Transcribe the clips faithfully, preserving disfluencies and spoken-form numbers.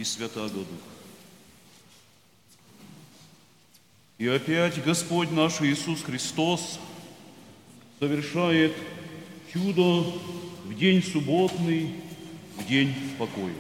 и Святаго Духа. И опять Господь наш Иисус Христос совершает чудо в день субботный, в день покоя.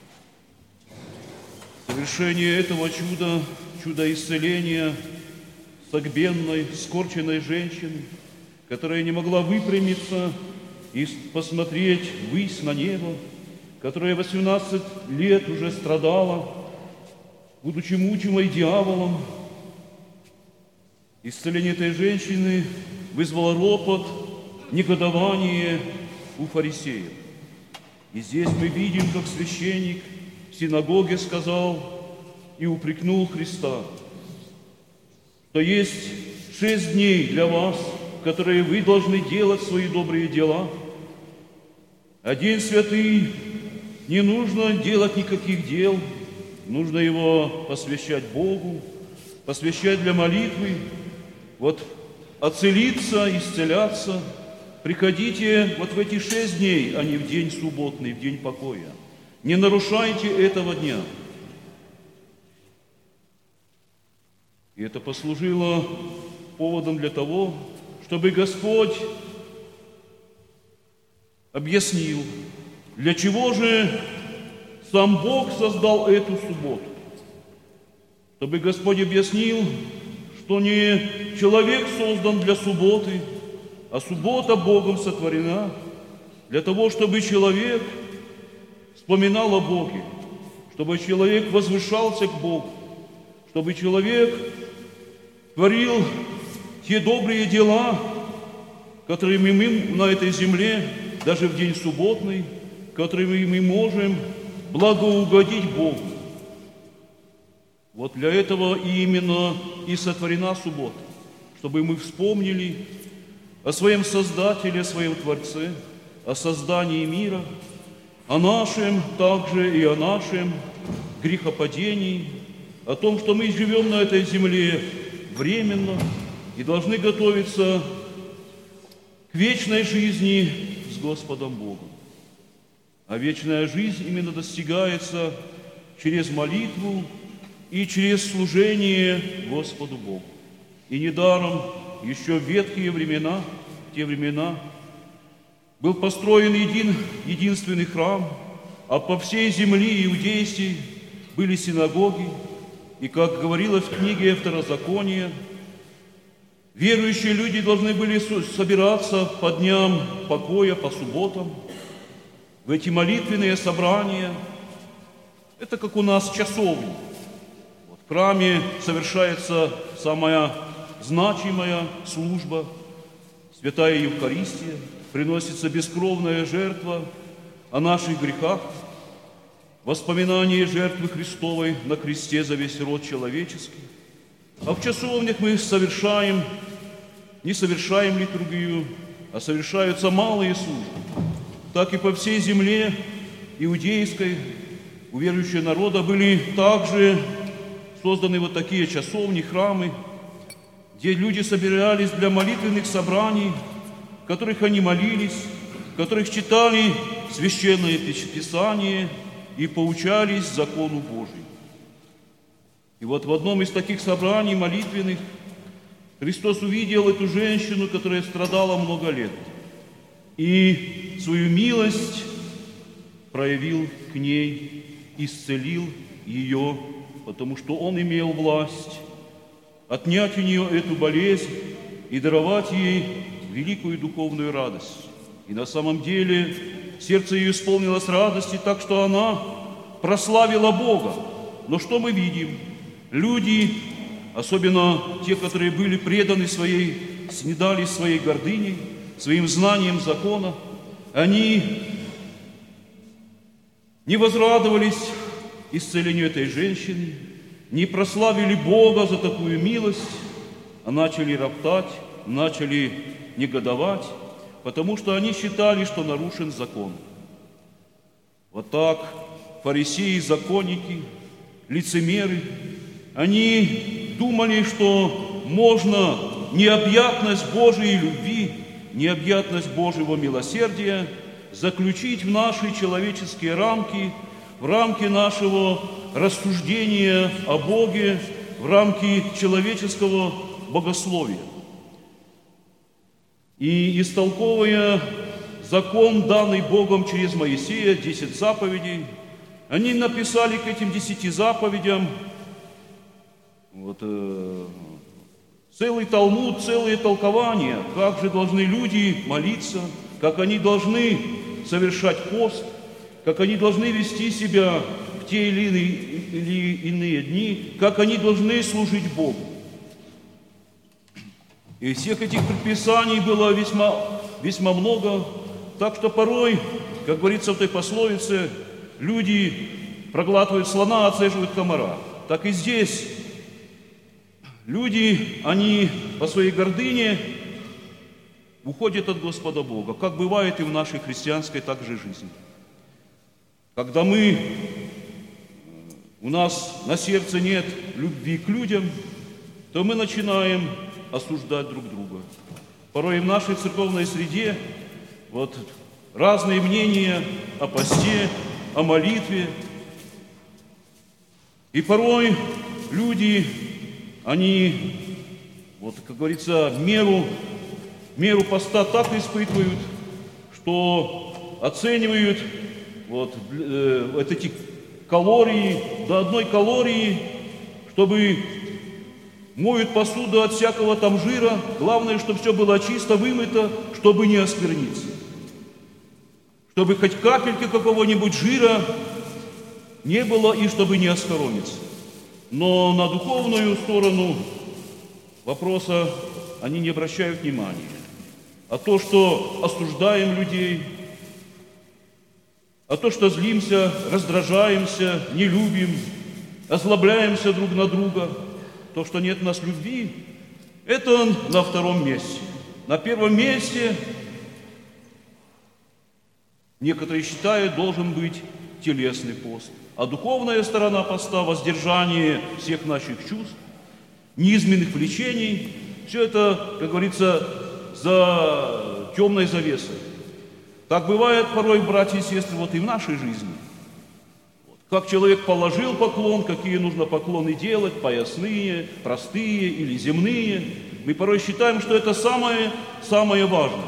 Совершение этого чуда, чудо исцеления согбенной, скорченной женщины, которая не могла выпрямиться и посмотреть ввысь на небо, которая восемнадцать лет уже страдала, будучи мучимой дьяволом. Исцеление этой женщины вызвало ропот, негодование у фарисеев. И здесь мы видим, как священник в синагоге сказал и упрекнул Христа, что есть шесть дней для вас, в которые вы должны делать свои добрые дела. А день святый не нужно делать никаких дел, нужно его посвящать Богу, посвящать для молитвы. Вот оцелиться, исцеляться, приходите вот в эти шесть дней, а не в день субботный, в день покоя. Не нарушайте этого дня. И это послужило поводом для того, чтобы Господь объяснил, для чего же сам Бог создал эту субботу. Чтобы Господь объяснил, что не человек создан для субботы, а суббота Богом сотворена для того, чтобы человек вспоминал о Боге, чтобы человек возвышался к Богу, чтобы человек творил те добрые дела, которыми мы на этой земле, даже в день субботный, которыми мы можем благоугодить Богу. Вот для этого именно и сотворена суббота, чтобы мы вспомнили о своем Создателе, о своем Творце, о создании мира, о нашем также и о нашем грехопадении, о том, что мы живем на этой земле временно и должны готовиться к вечной жизни с Господом Богом. А вечная жизнь именно достигается через молитву и через служение Господу Богу. И недаром еще в ветхие времена, в те времена, был построен един, единственный храм, а по всей земле иудейской были синагоги. И, как говорилось в книге Второзакония, верующие люди должны были собираться по дням покоя, по субботам, в эти молитвенные собрания. Это как у нас часовня. Вот в храме совершается самая значимая служба, святая Евхаристия, приносится бескровная жертва о наших грехах, воспоминание жертвы Христовой на кресте за весь род человеческий. А в часовнях мы совершаем, не совершаем литургию, а совершаются малые службы. Так и по всей земле иудейской у верующего народа были также созданы вот такие часовни, храмы, где люди собирались для молитвенных собраний, в которых они молились, в которых читали священное Писание и поучались закону Божию. И вот в одном из таких собраний молитвенных Христос увидел эту женщину, которая страдала много лет, и свою милость проявил к ней, исцелил ее, потому что Он имел власть отнять у нее эту болезнь и даровать ей великую духовную радость. И на самом деле сердце ее исполнилось радости, так что она прославила Бога. Но что мы видим? Люди, особенно те, которые были преданы своей, снедались своей гордыней, своим знанием закона, они не возрадовались исцелению этой женщины, не прославили Бога за такую милость, а начали роптать, начали негодовать, потому что они считали, что нарушен закон. Вот так фарисеи, законники, лицемеры, они думали, что можно необъятность Божией любви, необъятность Божьего милосердия заключить в наши человеческие рамки, в рамки нашего рассуждения о Боге, в рамки человеческого богословия. И истолковывая закон, данный Богом через Моисея, десять заповедей, они написали к этим десяти заповедям вот, э, целый Талмуд, целые толкования, как же должны люди молиться, как они должны совершать пост, как они должны вести себя в те или иные, или иные дни, как они должны служить Богу. И всех этих предписаний было весьма, весьма много, так что порой, как говорится в той пословице, люди проглатывают слона, отцеживают комара. Так и здесь люди, они по своей гордыне уходят от Господа Бога, как бывает и в нашей христианской также жизни. Когда мы, у нас на сердце нет любви к людям, то мы начинаем осуждать друг друга. Порой и в нашей церковной среде вот разные мнения о посте, о молитве. И порой люди, они, вот, как говорится, меру, меру поста так испытывают, что оценивают вот, э, вот эти калории до одной калории, чтобы моют посуду от всякого там жира. Главное, чтобы все было чисто, вымыто, чтобы не оскверниться. Чтобы хоть капельки какого-нибудь жира не было и чтобы не оскоромиться. Но на духовную сторону вопроса они не обращают внимания. А то, что осуждаем людей, а то, что злимся, раздражаемся, не любим, озлобляемся друг на друга, то, что нет у нас любви, это на втором месте. На первом месте, некоторые считают, должен быть телесный пост. А духовная сторона поста, воздержание всех наших чувств, низменных влечений, все это, как говорится, за темной завесой. Так бывает порой, братья и сестры, вот и в нашей жизни. Вот. Как человек положил поклон, какие нужно поклоны делать, поясные, простые или земные. Мы порой считаем, что это самое, самое важное.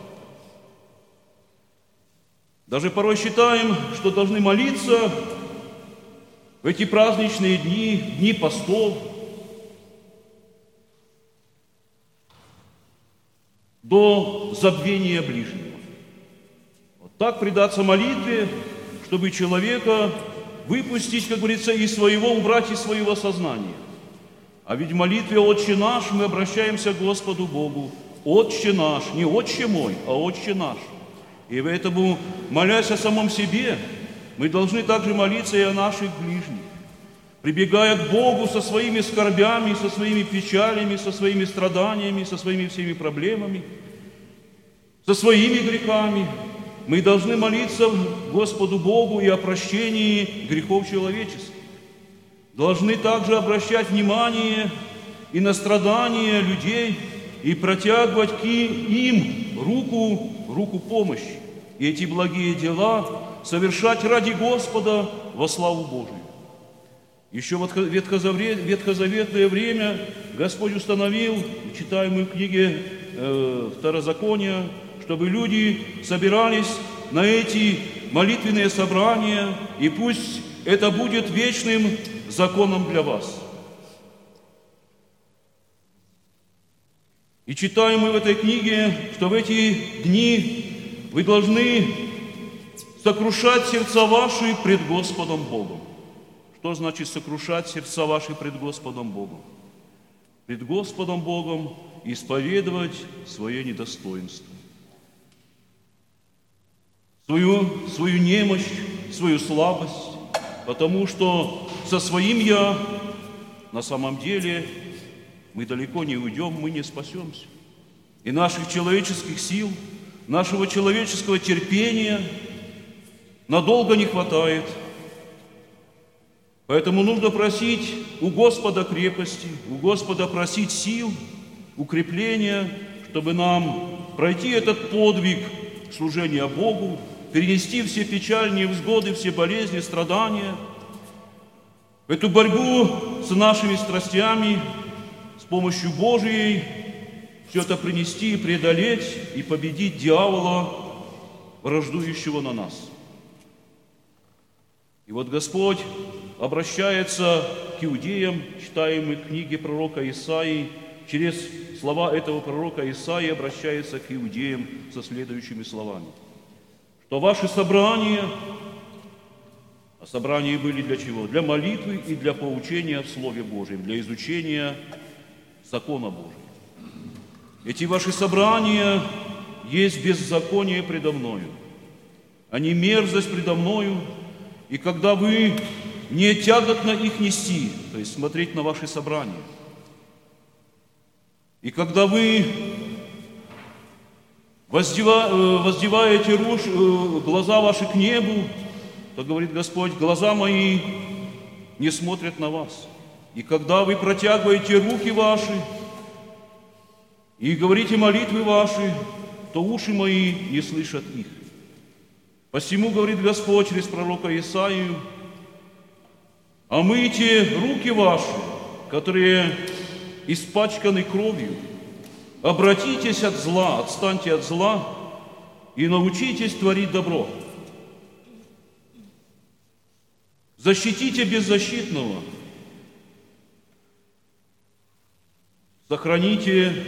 Даже порой считаем, что должны молиться в эти праздничные дни, дни постов, до забвения ближнего. Вот так предаться молитве, чтобы человека выпустить, как говорится, из своего, убрать из своего сознания. А ведь в молитве «Отче наш» мы обращаемся к Господу Богу. «Отче наш», не «Отче мой», а «Отче наш». И поэтому, молясь о самом себе, мы должны также молиться и о наших ближних, прибегая к Богу со своими скорбями, со своими печалями, со своими страданиями, со своими всеми проблемами, со своими грехами. Мы должны молиться Господу Богу и о прощении грехов человеческих. Должны также обращать внимание и на страдания людей, и протягивать к им руку, руку помощи. И эти благие дела совершать ради Господа во славу Божию. Еще в ветхозаветное время Господь установил, читаем мы в книге э, Второзакония, чтобы люди собирались на эти молитвенные собрания, и пусть это будет вечным законом для вас. И читаем мы в этой книге, что в эти дни вы должны сокрушать сердца ваши пред Господом Богом. Что значит сокрушать сердца ваши пред Господом Богом? Пред Господом Богом исповедовать свое недостоинство, свою, свою немощь, свою слабость, потому что со своим «я» на самом деле мы далеко не уйдем, мы не спасемся. И наших человеческих сил, нашего человеческого терпения надолго не хватает. Поэтому нужно просить у Господа крепости, у Господа просить сил, укрепления, чтобы нам пройти этот подвиг служения Богу перенести все печали, невзгоды, все болезни, страдания, эту борьбу с нашими страстями, с помощью Божией, все это принести и преодолеть, и победить дьявола, враждующего на нас. И вот Господь обращается к иудеям, читаем мы книги пророка Исаии, через слова этого пророка Исаии обращается к иудеям со следующими словами. Что ваши собрания, а собрания были для чего? Для молитвы и для поучения в Слове Божьем, для изучения закона Божьего. Эти ваши собрания есть беззаконие предо мною, они мерзость предо мною, и когда вы не тяготно их нести, то есть смотреть на ваши собрания, и когда вы воздеваете руж, глаза ваши к небу, то, говорит Господь, глаза мои не смотрят на вас. И когда вы протягиваете руки ваши и говорите молитвы ваши, то уши мои не слышат их. Посему, говорит Господь через пророка Исаию, омыйте руки ваши, которые испачканы кровью, обратитесь от зла, отстаньте от зла и научитесь творить добро. Защитите беззащитного, сохраните,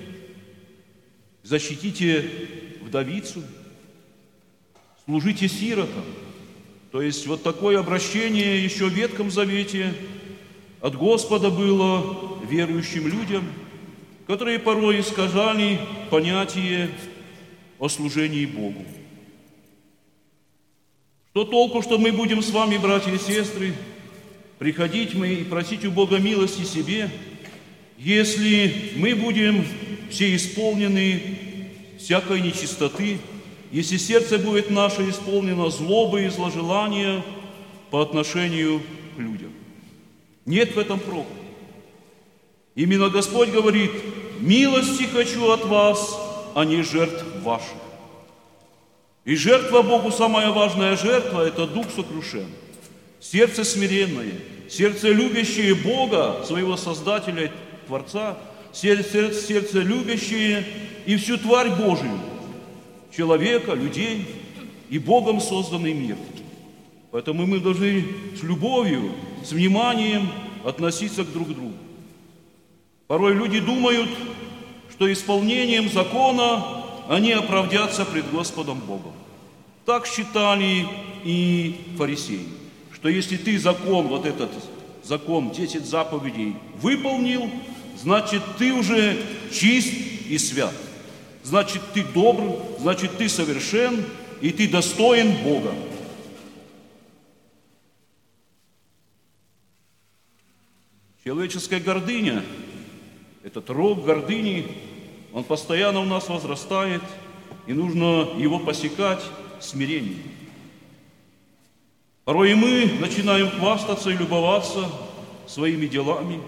защитите вдовицу, служите сиротам. То есть вот такое обращение еще в Ветхом Завете от Господа было верующим людям, которые порой искажали понятие о служении Богу. Что толку, что мы будем с вами, братья и сестры, приходить мы и просить у Бога милости себе, если мы будем все исполнены всякой нечистоты, если сердце будет наше исполнено злобы и зложелания по отношению к людям. Нет в этом проку. Именно Господь говорит, милости хочу от вас, а не жертв ваших. И жертва Богу, самая важная жертва, это дух сокрушен, сердце смиренное, сердце любящее Бога, своего Создателя, Творца, сердце, сердце любящее и всю тварь Божию, человека, людей и Богом созданный мир. Поэтому мы должны с любовью, с вниманием относиться к друг другу. Порой люди думают, что исполнением закона они оправдятся пред Господом Богом. Так считали и фарисеи, что если ты закон, вот этот закон, десять заповедей выполнил, значит ты уже чист и свят. Значит ты добр, значит ты совершен, и ты достоин Бога. Человеческая гордыня, этот рог гордыни, он постоянно у нас возрастает, и нужно его посекать смирением. Порой и мы начинаем хвастаться и любоваться своими делами,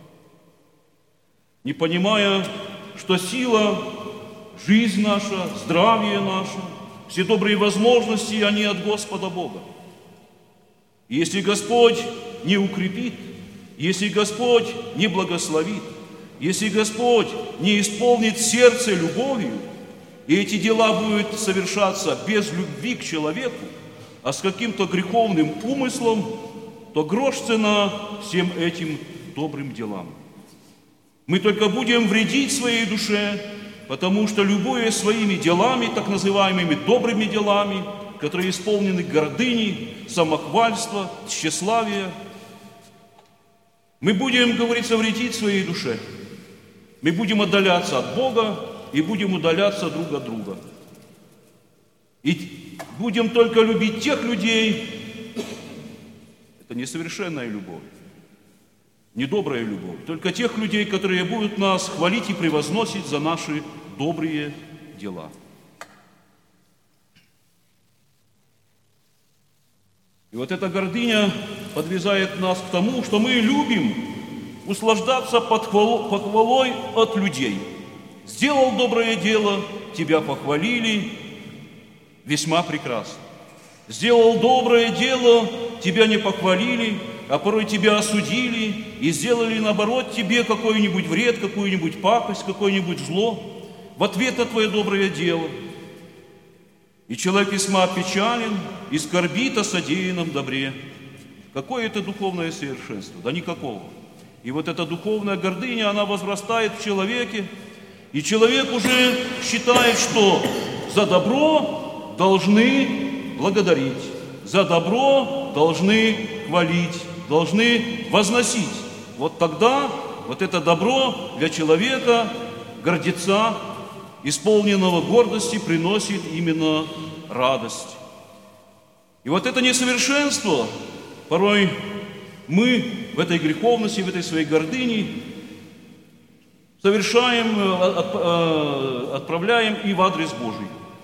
не понимая, что сила, жизнь наша, здравие наше, все добрые возможности, они от Господа Бога. И если Господь не укрепит, если Господь не благословит, если Господь не исполнит сердце любовью, и эти дела будут совершаться без любви к человеку, а с каким-то греховным умыслом, то грош цена всем этим добрым делам. Мы только будем вредить своей душе, потому что любое своими делами, так называемыми добрыми делами, которые исполнены гордыни, самохвальства, тщеславия, мы будем, говорится, вредить своей душе. Мы будем отдаляться от Бога и будем удаляться друг от друга. И будем только любить тех людей, это несовершенная любовь, недобрая любовь, только тех людей, которые будут нас хвалить и превозносить за наши добрые дела. И вот эта гордыня подвязает нас к тому, что мы любим услаждаться похвалой от людей. Сделал доброе дело, тебя похвалили, весьма прекрасно. Сделал доброе дело, тебя не похвалили, а порой тебя осудили и сделали, наоборот, тебе какой-нибудь вред, какую-нибудь пакость, какое-нибудь зло в ответ на твое доброе дело. И человек весьма опечален и скорбит о содеянном добре. Какое это духовное совершенство? Да никакого. И вот эта духовная гордыня, она возрастает в человеке, и человек уже считает, что за добро должны благодарить, за добро должны хвалить, должны возносить. Вот тогда вот это добро для человека, гордеца, исполненного гордости, приносит именно радость. И вот это несовершенство, порой мы в этой греховности, в этой своей гордыне совершаем, отправляем и в адрес Божий.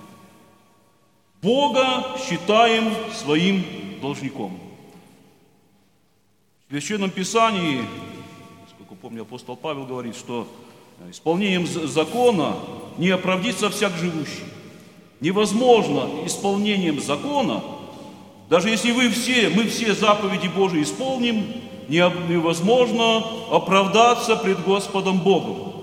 Бога считаем своим должником. В Священном Писании, насколько помню, апостол Павел говорит, что исполнением закона не оправдится всяк живущий. Невозможно исполнением закона, даже если вы все, мы все заповеди Божии исполним, невозможно оправдаться пред Господом Богом.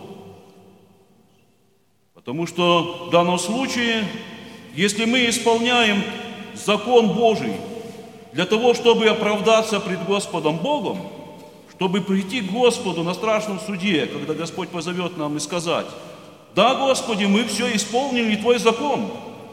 Потому что в данном случае, если мы исполняем закон Божий для того, чтобы оправдаться пред Господом Богом, чтобы прийти к Господу на страшном суде, когда Господь позовет нам и сказать: «Да, Господи, мы все исполнили, Твой закон,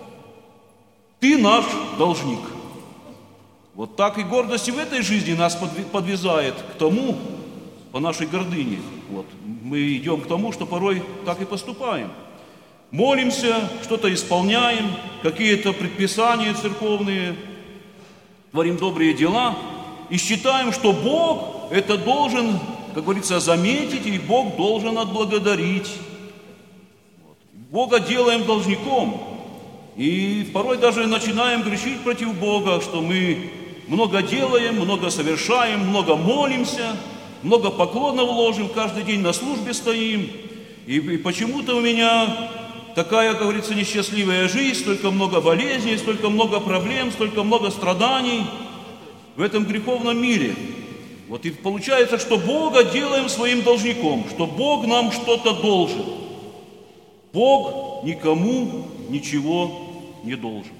Ты наш должник». Вот так и гордость и в этой жизни нас подвязает к тому, по нашей гордыне. Вот, мы идем к тому, что порой так и поступаем. Молимся, что-то исполняем, какие-то предписания церковные, творим добрые дела и считаем, что Бог это должен, как говорится, заметить, и Бог должен отблагодарить. Вот. Бога делаем должником, и порой даже начинаем грешить против Бога, что мы много делаем, много совершаем, много молимся, много поклонов ложим, каждый день на службе стоим, и, и почему-то у меня такая, как говорится, несчастливая жизнь, столько много болезней, столько много проблем, столько много страданий в этом греховном мире. Вот и получается, что Бога делаем своим должником, что Бог нам что-то должен. Бог никому ничего не должен.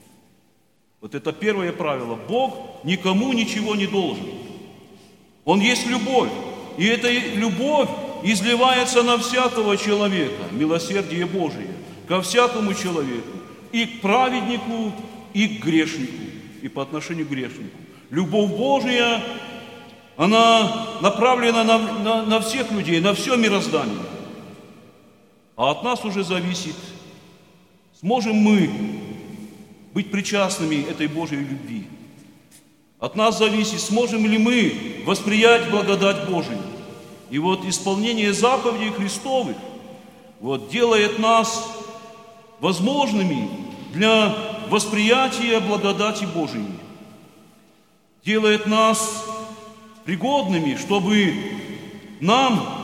Вот это первое правило. Бог никому ничего не должен. Он есть любовь. И эта любовь изливается на всякого человека, милосердие Божие, ко всякому человеку, и к праведнику, и к грешнику, и по отношению к грешнику. Любовь Божия, она направлена на, на, на всех людей, на все мироздание. А от нас уже зависит, сможем мы быть причастными этой Божьей любви. От нас зависит, сможем ли мы восприять благодать Божию. И вот исполнение заповедей Христовых вот, делает нас возможными для восприятия благодати Божией. Делает нас пригодными, чтобы нам,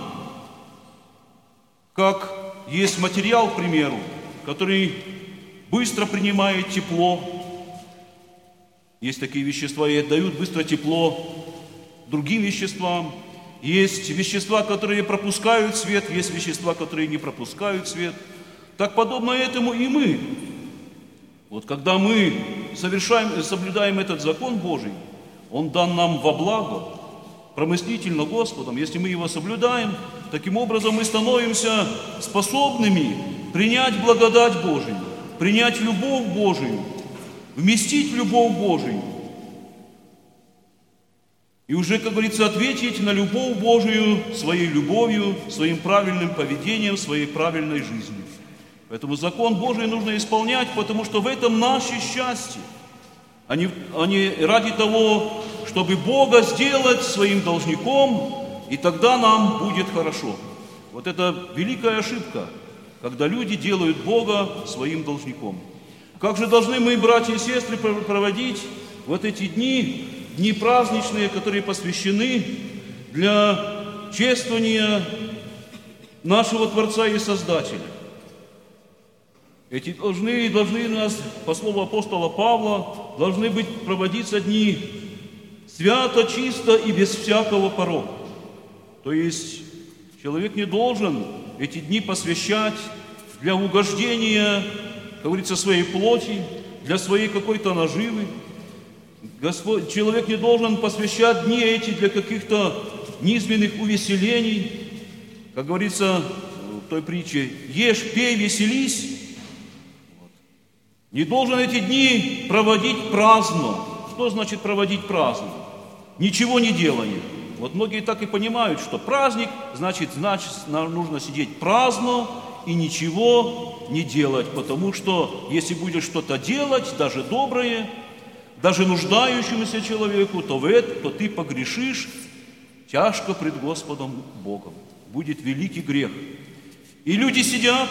как есть материал, к примеру, который быстро принимает тепло, есть такие вещества и отдают быстро тепло другим веществам. Есть вещества, которые пропускают свет, есть вещества, которые не пропускают свет. Так подобно этому и мы. Вот когда мы совершаем, соблюдаем этот закон Божий, он дан нам во благо, промыслительно Господом. Если мы его соблюдаем, таким образом мы становимся способными принять благодать Божию, принять любовь Божию, вместить любовь Божию. И уже, как говорится, ответить на любовь Божию своей любовью, своим правильным поведением, своей правильной жизнью. Поэтому закон Божий нужно исполнять, потому что в этом наше счастье, а не, а не ради того, чтобы Бога сделать своим должником, и тогда нам будет хорошо. Вот это великая ошибка, когда люди делают Бога своим должником. Как же должны мы, братья и сестры, проводить вот эти дни, дни праздничные, которые посвящены для чествования нашего Творца и Создателя? Эти должны, должны у нас, по слову апостола Павла, должны быть проводиться дни свято, чисто и без всякого порока. То есть человек не должен эти дни посвящать для угождения, как говорится, своей плоти, для своей какой-то наживы. Господь, человек не должен посвящать дни эти для каких-то низменных увеселений. Как говорится в той притче: ешь, пей, веселись. Не должен эти дни проводить праздно. Что значит проводить праздно? Ничего не делание. Вот многие так и понимают, что праздник, значит, значит, нужно сидеть праздно и ничего не делать, потому что если будешь что-то делать, даже доброе, даже нуждающемуся человеку, то, в это, то ты погрешишь тяжко пред Господом Богом. Будет великий грех. И люди сидят,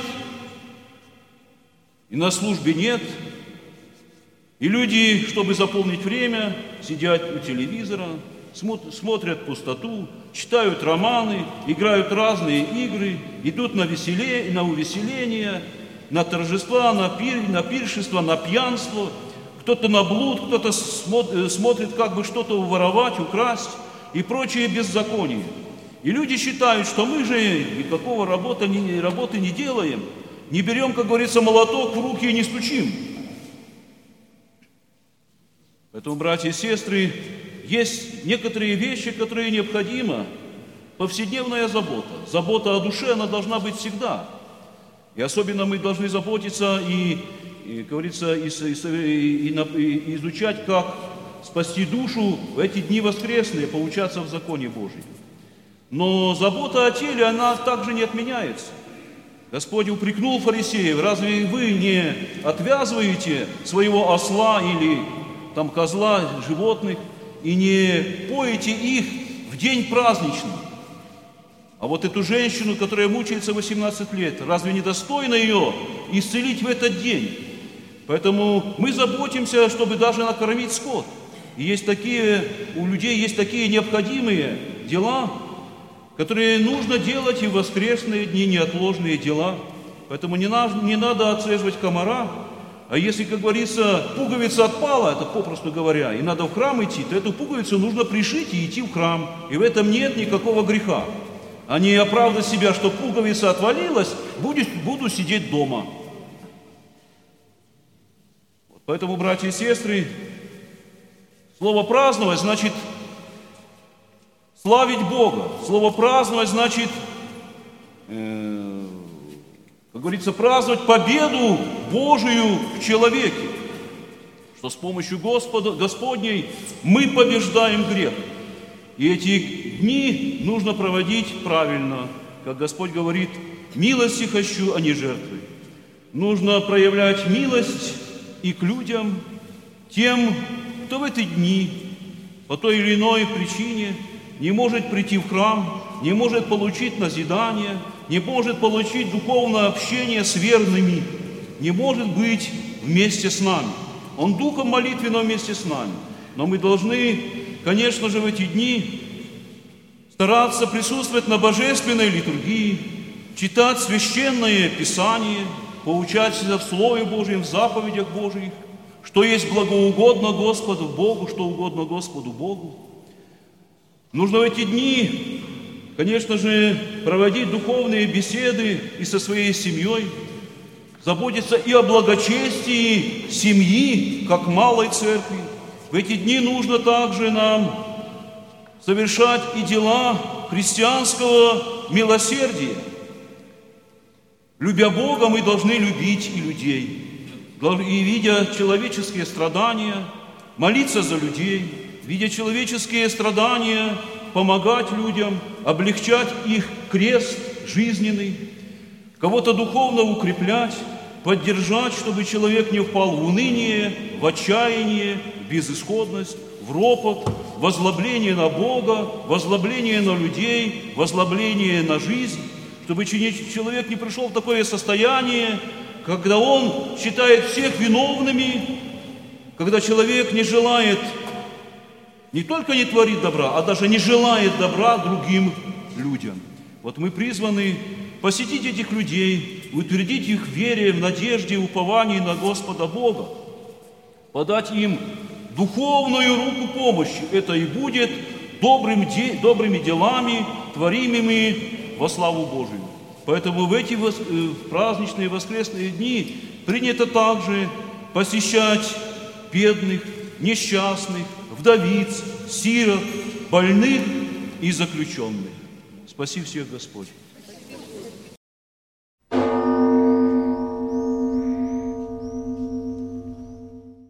и на службе нет, и люди, чтобы заполнить время, сидят у телевизора, смотрят пустоту, читают романы, играют разные игры, идут на, веселе, на увеселение, на торжества, на, пир, на пиршество, на пьянство. Кто-то на блуд, кто-то смотрит, как бы что-то воровать, украсть и прочие беззакония. И люди считают, что мы же никакого работы, работы не делаем, не берем, как говорится, молоток в руки и не стучим. Поэтому, братья и сестры, есть некоторые вещи, которые необходимы. Повседневная забота. Забота о душе, она должна быть всегда. И особенно мы должны заботиться и, и как говорится, и, и, и, и изучать, как спасти душу в эти дни воскресные, поучаться в законе Божьем. Но забота о теле, она также не отменяется. Господь упрекнул фарисеев: разве вы не отвязываете своего осла или там козла, животных, и не поете их в день праздничный? А вот эту женщину, которая мучается восемнадцать лет, разве не достойно ее исцелить в этот день? Поэтому мы заботимся, чтобы даже накормить скот. И есть такие, у людей есть такие необходимые дела, которые нужно делать и в воскресные дни, неотложные дела. Поэтому не надо, не надо отслеживать комара. А если, как говорится, пуговица отпала, это попросту говоря, и надо в храм идти, то эту пуговицу нужно пришить и идти в храм. И в этом нет никакого греха. А не оправдать себя, что пуговица отвалилась, будет, буду сидеть дома. Поэтому, братья и сестры, слово «праздновать» значит славить Бога. Слово «праздновать» значит, э, как говорится, праздновать победу Божию в человеке. Что с помощью Господа, Господней мы побеждаем грех. И эти дни нужно проводить правильно. Как Господь говорит: милости хочу, а не жертвы. Нужно проявлять милость и к людям, тем, кто в эти дни по той или иной причине не может прийти в храм, не может получить назидание, не может получить духовное общение с верными, не может быть вместе с нами. Он духом молитвенным вместе с нами. Но мы должны, конечно же, в эти дни стараться присутствовать на божественной литургии, читать священное Писание, поучаться в Слове Божьем, в заповедях Божьих, что есть благоугодно Господу Богу, что угодно Господу Богу. Нужно в эти дни, конечно же, проводить духовные беседы и со своей семьей, заботиться и о благочестии семьи, как малой церкви. В эти дни нужно также нам совершать и дела христианского милосердия. Любя Бога, мы должны любить и людей. И, видя человеческие страдания, молиться за людей, видя человеческие страдания, помогать людям, облегчать их крест жизненный, кого-то духовно укреплять, поддержать, чтобы человек не впал в уныние, в отчаяние, в безысходность, в ропот, в воззлобление на Бога, воззлобление на людей, воззлобление на жизнь, чтобы человек не пришел в такое состояние, когда он считает всех виновными, когда человек не желает, не только не творит добра, а даже не желает добра другим людям. Вот мы призваны посетить этих людей, утвердить их в вере, в надежде и уповании на Господа Бога, подать им духовную руку помощи. Это и будет добрым де, добрыми делами, творимыми во славу Божию. Поэтому в эти вос, э, праздничные воскресные дни принято также посещать бедных, несчастных, вдовиц, сирот, больных и заключенных. Спаси всех Господь.